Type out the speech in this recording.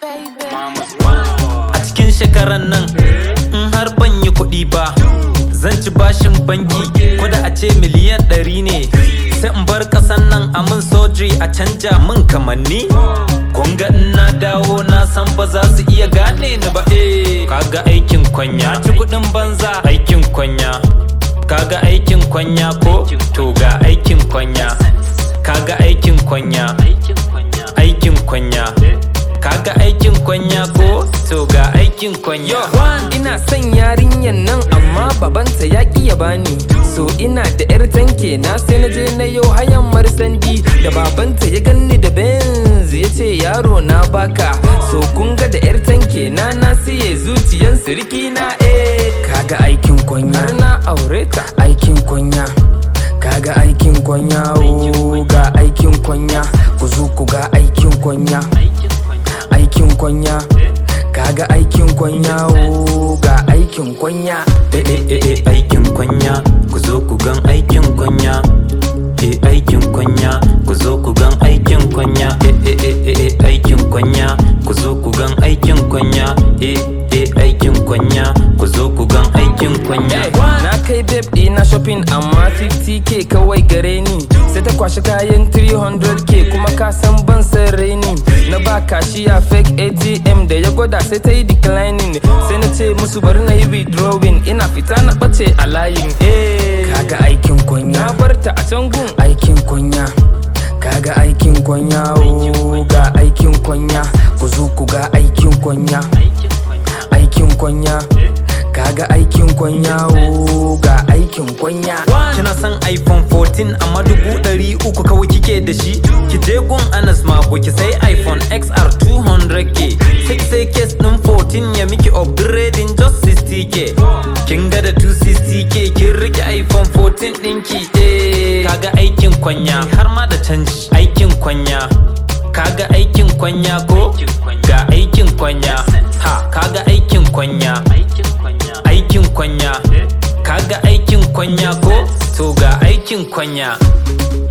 A cikin shekaran nan in har ban yi kuɗi ba zan ci bashin banki ko da a ce miliyan 100 ne sai in bar ƙasan nan a min surgery a canja min kamanni. Kunga in na dawo na san ba za su iya gane ni ba. Kaga aikin kwanya ci kuɗin banza aikin kwanya. Kaga aikin kwanya ko to ga aikin kwanya. Kaga aikin kwanya aikin kwanya. Kaga aikin kwanya ko to ga aikin kwanya. Ina son yarinyan nan amma babanta ya ƙi ya bani. So ina da yar tanke na sai na je na yau hayan marsandi. Da babanta ya ganni da Benz ya ce yaro na baka. So kun ga da yar tanke na siye zuciyan sirki na. Kaga aikin kwanya har na aure ta. Aikin kwanya kaga aikin kwanya ga aikin kwanya. Ku zo ku ga aikin kwanya. Aikin kwanya kaga aikin kwanya ga aikin kwanya. Aikin kwanya ku zo ku gan aikin kwanya. Aikin kwanya ku zo ku gan aikin kwanya. Aikin kwanya ku zo ku gan aikin kwanya. Aikin kwanya ku zo ku gan aikin kwanya. Na kai babe ɗina shopping amma 50k kawai gare ni. Sai ta kwashi kayan 300k kuma ka san ban san raini. Na ba kashiya fake ATM da ya gwada sai ta yi declining. Sai na ce musu bari na yi withdrawing. Ina fita na ɓace a layin. Kaga aikin kwanya na barta a can gun. Aikin kwanya kaga aikin kwanya ga aikin kwanya. Ku zo ku ga aikin kwanya. Aikin kwanya kaga aikin kwanya ga aikin kwanya. Kina san iPhone 14 amma 300 kawai kike da shi. Ki je gun Anas Mabo ki sai iPhone XR 200k. Sai case din 14 ya miki upgrading just 60k. Kin ga da 260k kin rike iPhone 14 ɗinki. Kaga aikin kwanya har ma da canji. Aikin kwanya kaga aikin kwanya ko ga aikin kwanya. Kaga aikin kwanya aikin kwanya. Kaga aikin kwanya ko to ga aikin kwanya.